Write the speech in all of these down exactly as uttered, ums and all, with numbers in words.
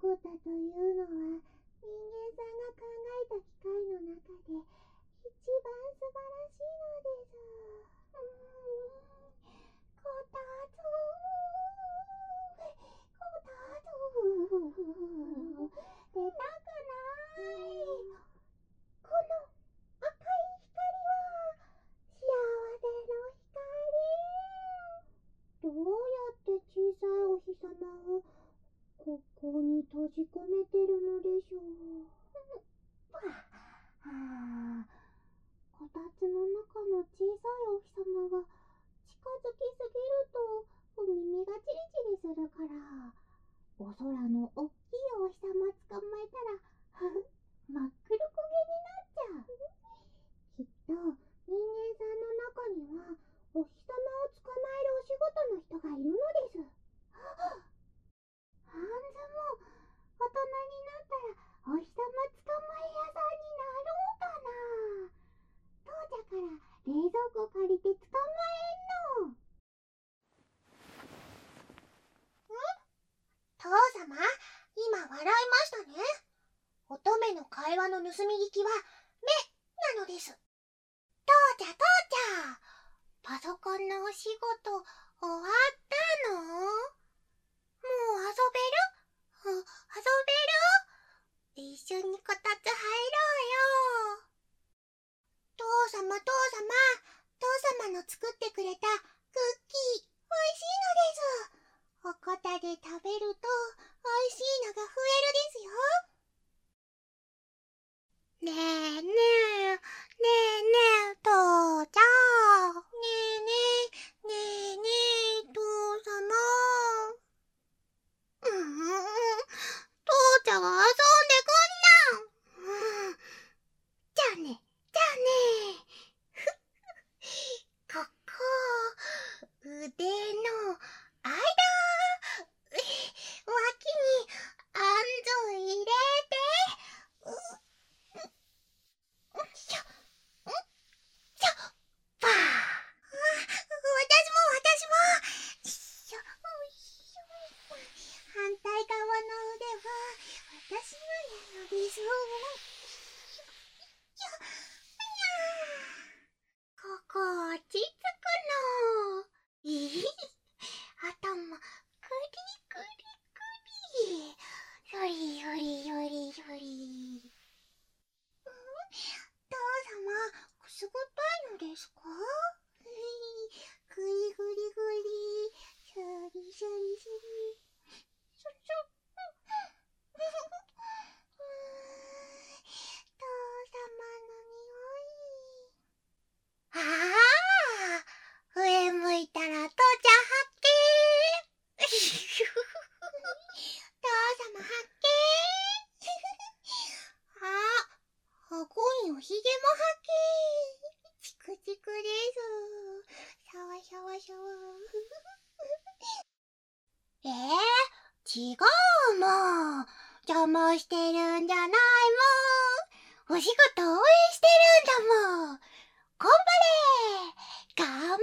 ゴタというのは人間さんが考えた機械の中で一番素晴らしいのです。うーん、こたつこたつ出たくない。この赤い光は幸せの光。どうやって小さいお日様をここに閉じ込めてるのでしょう。はあ、こたつの中の小さいお日様は近づきすぎると耳がチリチリするから、お空のおっきいお日様捕まえたら真っ黒焦げになっちゃう。きっと人間さんの中にはお日様を捕まえるお仕事の人がいるのです。ハンズも大人になったらお日様捕まえ屋さんになろうかな。父ちゃから冷蔵庫借りて捕まえんの。ん？父様、今笑いましたね。乙女の会話の盗み聞きは目なのです。父ちゃ父ちゃ、パソコンのお仕事終わったの？もう遊べる？遊べる？一緒にこたつ入ろうよ。父様父様、父様の作ってくれたクッキー、おいしいのです。おこたで食べるとおいしいのが増えるですよ。ねえねえ、ねえねえ、父ちゃん。ねえねえ、ねえねえ、父様。うーん、父ちゃんが遊んでくんな。うん、じゃあね、じゃあね。ここ、腕の間、脇にあんず入れて、うっ、んしょ、んしょ、ばー。私も私も。いっしょ、いっしょ。反対側の腕は私のなのです。ここ落ち着くの。いい、頭クリクリクリ。よりよりよりより。父様、くすぐったいのですか？グリグリグリ、シャリシャリシャリ、シュシュ。父様の匂い。ああ、上向いたら父ちゃん発見。父様発見。あ、顎におひげも発見。チクチクです。シャワシャワシャワ。えー、違うもん。邪魔してるんじゃないもん。お仕事応援してるんだもん。頑張れ！頑張れ！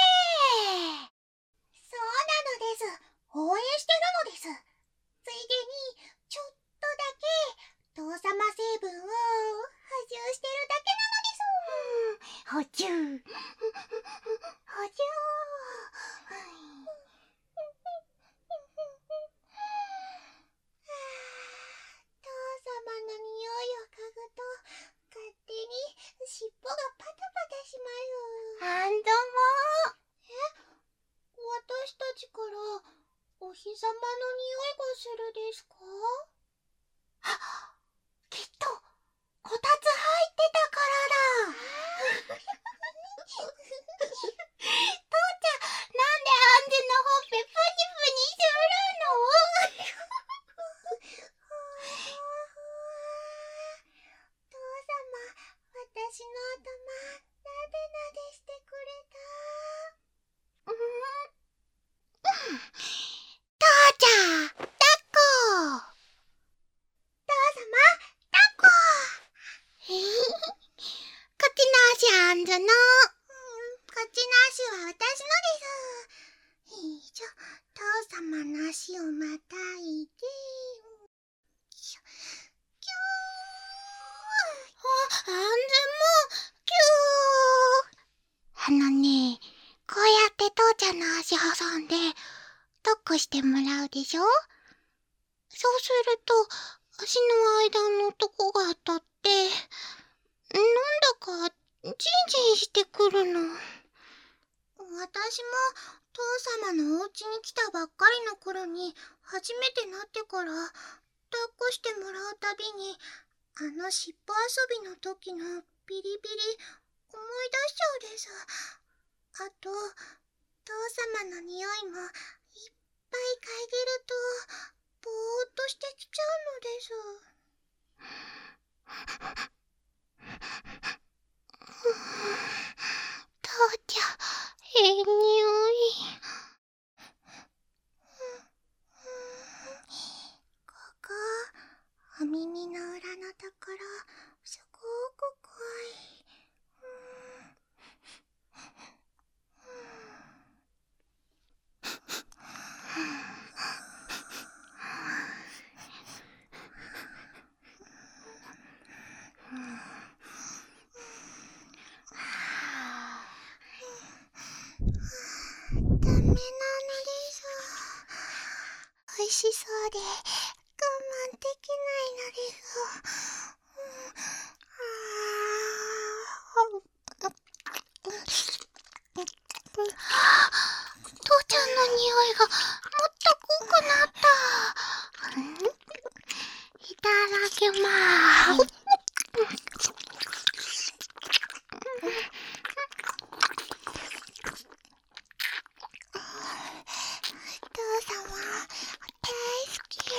そうなのです。応援してるのです。ついでに、ちょっとだけ、父様成分を補充してるだけなのです。補充。補充。父様の匂いを嗅ぐと、勝手に尻尾がパタパタします。ハンドも。え？私たちからお日様の匂いがするですか？あ、きっとこたつ入ってたからだ。父ちゃん、なんでアンズのほっぺプニプニするの？父様、私の頭なでなでしてくれた。うーん、父ちゃん、抱っこ。父様、 ゃんの足挟んで、抱っこしてもらうでしょ。そうすると、足の間のとこが当たって、なんだか、ジンジンしてくるの。私も、父様のお家に来たばっかりの頃に、初めてなってから、抱っこしてもらうたびに、あの尻尾遊びの時のビリビリ思い出しちゃうです。あと、父様の匂いもいっぱい嗅げると、ぼーっとしてきちゃうのです。父ちゃん、ええ匂い。ここ、お耳の裏のところ、すごく怖い。ダメなのです。美味しそうで我慢できないのです。父ちゃんの匂いがもっと濃くなった。いただきまーす。父様大好き。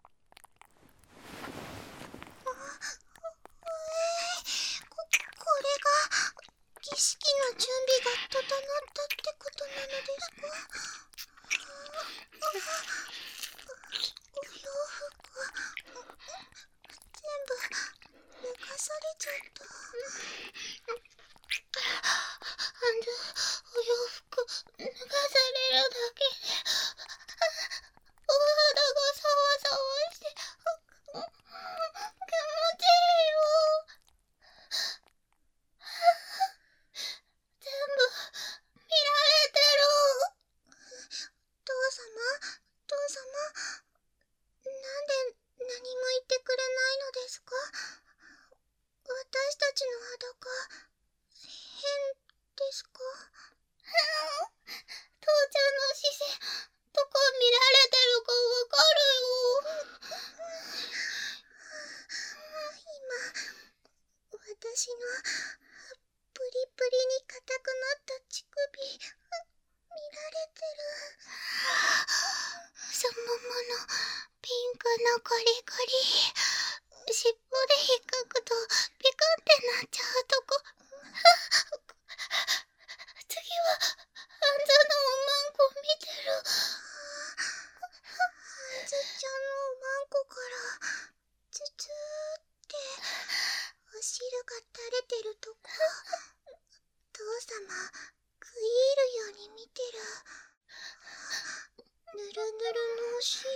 これ準備が整ったってことなのですか？お洋服全部脱がされちゃった。あんず、お洋服脱がされるだけでお肌がサワサワして気持ちいいよ。全部見られてる。父様、父様、なんで何も言ってくれないのですか？私たちの裸、変ですか？父ちゃんの視線、どこ見られてるかわかるよ。今、私のプリプリに硬くなった乳首、見られてる。そのもの、ピンクのコリコリ。尻尾で引っかくとピカってなっちゃうとこ。次はあんずのおまんこ見てる。あんずちゃんのおまんこからツツーってお汁が垂れてるとこ。父様食い入るように見てる。ぬるぬるのお汁。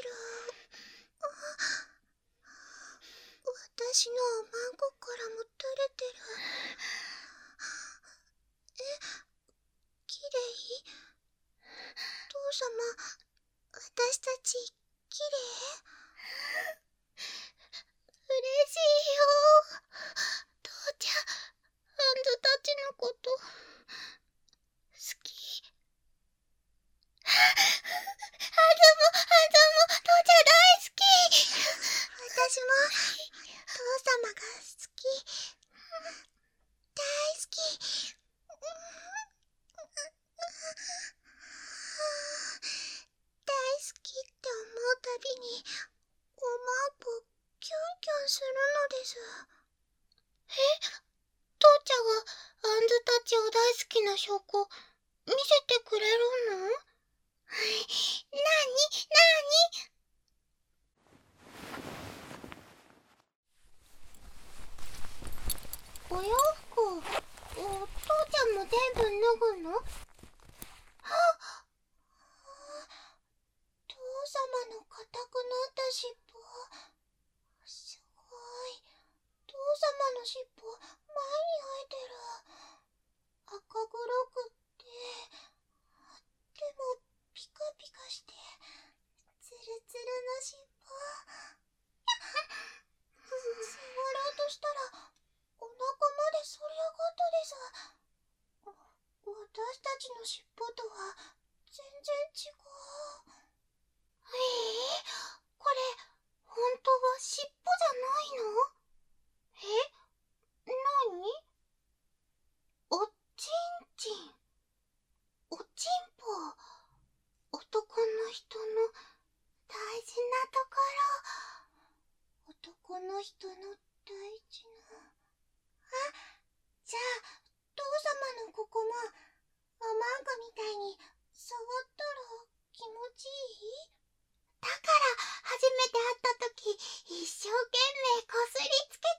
私のおまんこからも垂れてる。え、きれい？父様、私たちきれい？嬉しいよ。父ちゃん、あんずたちのこと好き。あんずも、あんずも父ちゃん大好き。私も父様が好き。大好き。大好きって思うたびにおまんこキュンキュンするのです。え、父ちゃんがあんずたちを大好きな証拠見せてくれるの？なになに？お洋服、お父ちゃんも全部脱ぐの？はっ、父様の硬くなった尻尾、すごい。父様の尻尾、前に生えてる。赤黒くって、でもピカピカして、ツルツルの尻尾。触ろうとしたら、お腹まで反り上がったです。私たちの尻尾とは全然違う。ええー、これ本当は尻尾じゃないの？え、なに？おちんちん、おちんぽ、男の人の大事なところ。男の人の大事な。あ、じゃあ父様のここもおまんこみたいに触ったら気持ちいい？だから初めて会った時一生懸命こすりつけて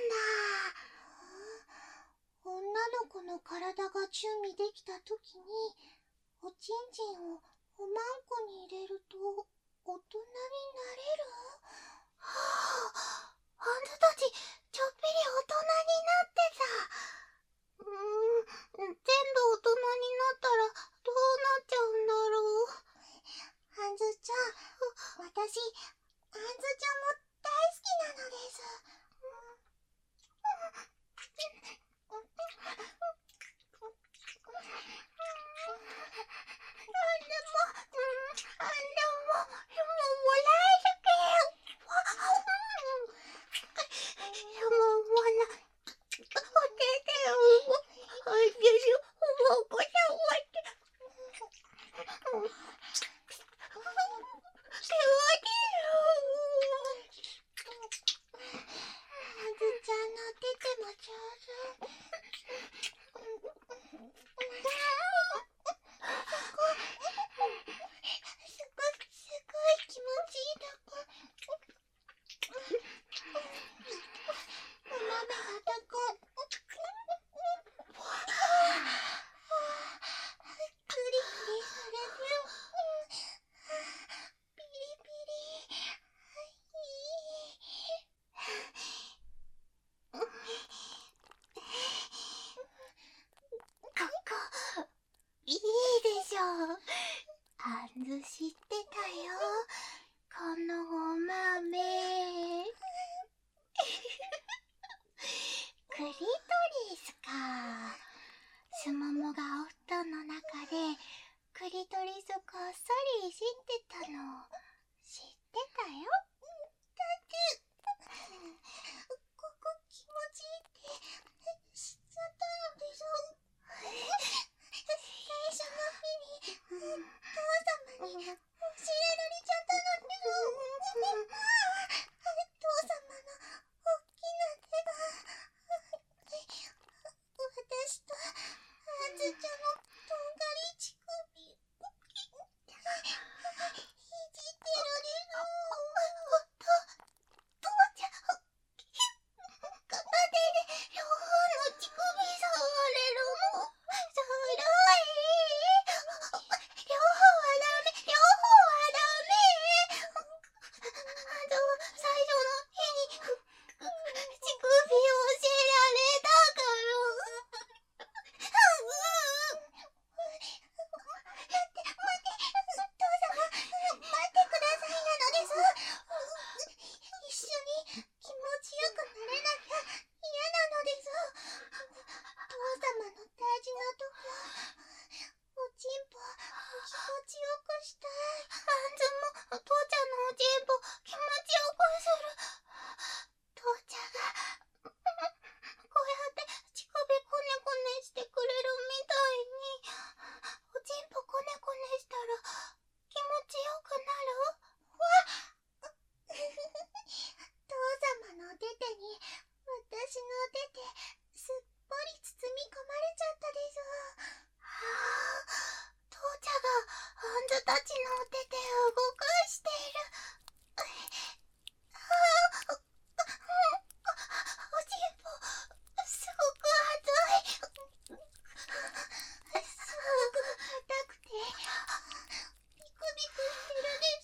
たんだ。女の子の体が準備できた時におちんちんをおまんこに入れると大人になれる？はあ、あんずたちちょっぴり大人になってた。うーん、全部大人になったらどうなっちゃうんだろう。あんずちゃん、私、あんずちゃんも大好きなのです。あんでも、あんでも、もらえるけん。でも、もら、おててあんず知ってたよ、このお豆。クリトリスか。すももがお布団の中でクリトリスこっそりいじってたの知ってたよ。だってここ気持ちいいって知っちゃったのでしょ。最初の日に父様に教えられちゃったのでしょ。父様の大きな手が私とあずちゃんのとんがり乳首いじってるでしょ。と父ちゃん片手で両方の乳首触れるのずるい。両方はダメ、両方はダメ。あと最初の日に乳首を教えられたから。待って待って、父様待ってくださいなのです。一緒に気持ちよくなれなきゃ嫌なのです。父様の大事なとこおちんぽ気持ちよくしたい。あんずも父ちゃんのおちんぽ気持ちよくする。父ちゃんがこうやって乳首こねこねしてくれるみたいにおちんぽこねこねしたら気持ちよくなる。わっ父様のお手手に私のお手手すっぽり包み込まれちゃったです。はあ、父ちゃんがあんずたちのお手手を動かしている。はあ、おちんぽすごく熱い。すごく硬くてビクビクしてるです。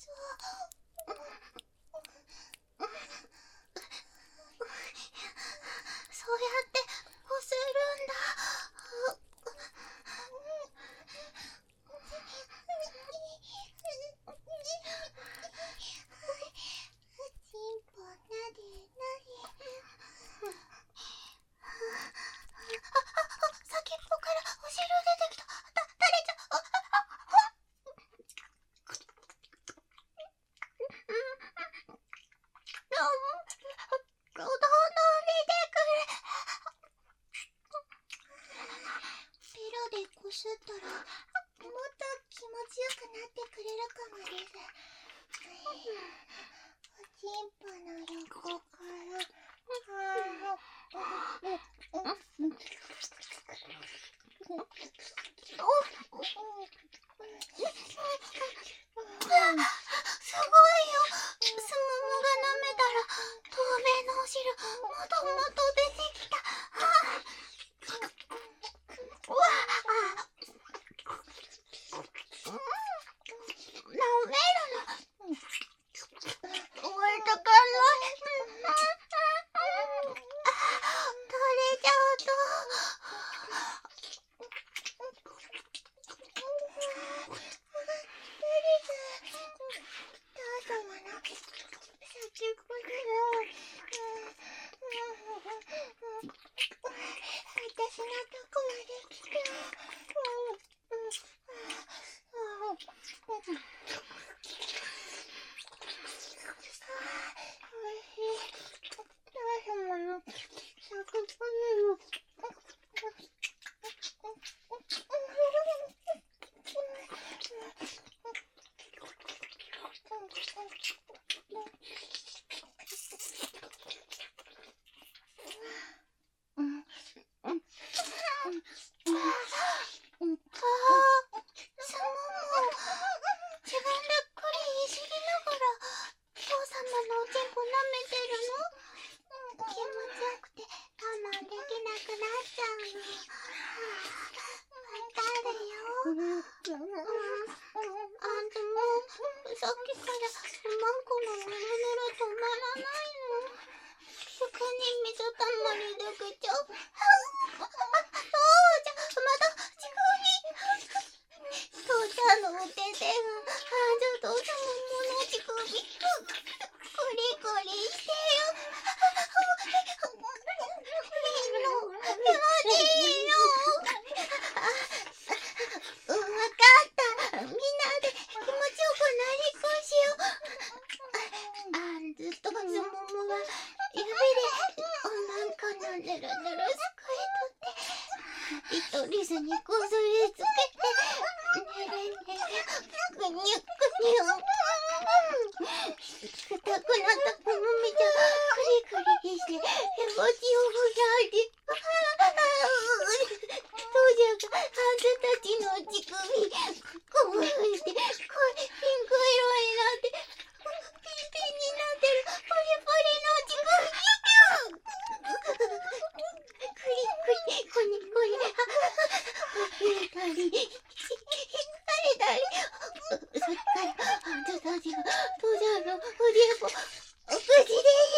そうやってこするんだ。ちんぽなでなで。先っぽからお汁出てきた。だ、誰ちゃん。あ、あ、どんどん出てくる。ベロでこすったらもっと気持ちよくなってくれるかもです。おちんぽの横からすごいよ。すももが舐めたら透明のお汁もっともっと出てきた。うわあ、舐めるのおいたかない。取れちゃうと父様の先っぽだよ。私のとこまで来て。おいしい。父様の先っぽだよ。さっきからマンコのぬるぬる止まらないの。すぐに水たまりできちゃう。あ、父ちゃん、また乳首。父ちゃリトリスにこすりつけて、ねれねれ、ぐにゅぐにゅ。くたくなったこの目じゃ、クリクリして、絵文字をふやり。そうじゃが、あんたたちの乳首、こうして、これ、ピンク色になって、ピンピンになってる、ポリポリの乳首。クリクリ、こねこね、揺れたり、引かれたり。さっきからあんたたちが父ちゃんの腕をお口で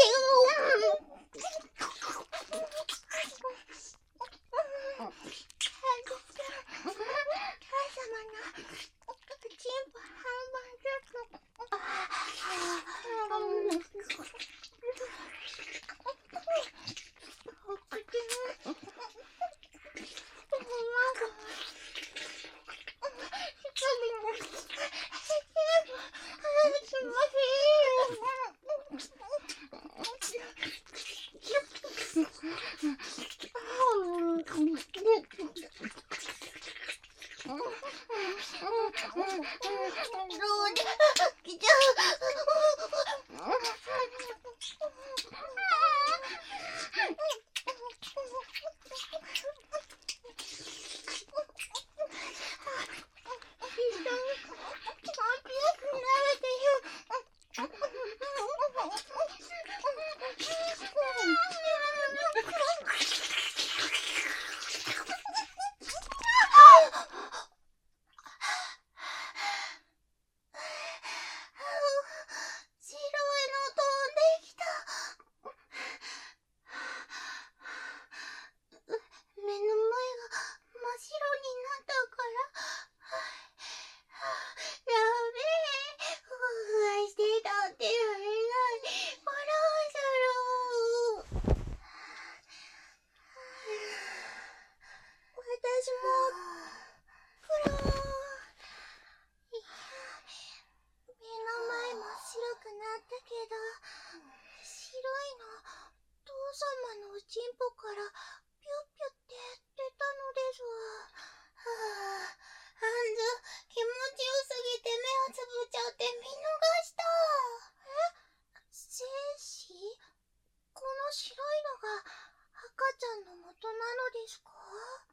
チンポからピュッピュって出たのですわ。はあ、あんず気持ちよすぎて目をつぶっちゃって見逃した。え、精子？この白いのが赤ちゃんの元なのですか？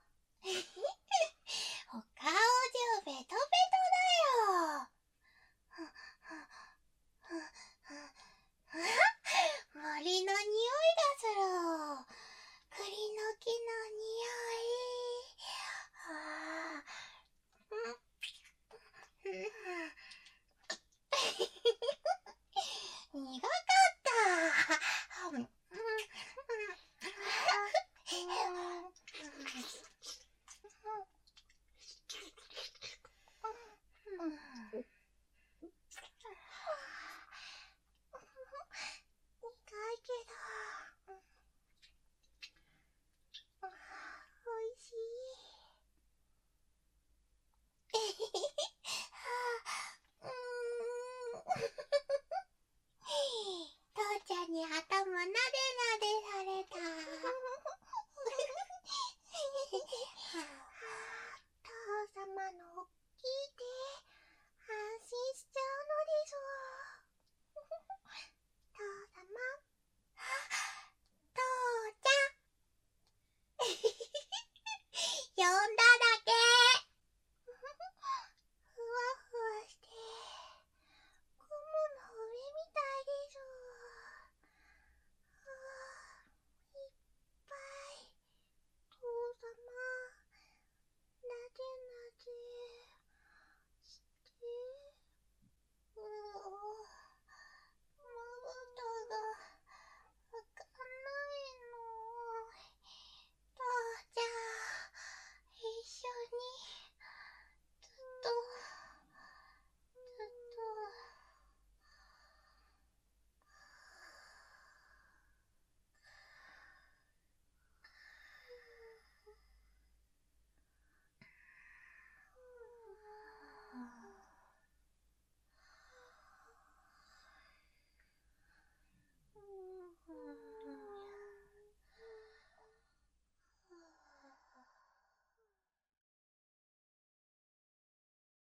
お顔中ベトベトだよ。森の匂いがする。栗の木の匂い。あー苦かった。父ちゃんに頭なでなでされた。父様の大きい手、安心しちゃうのですわ。父様、父ちゃん。呼んだ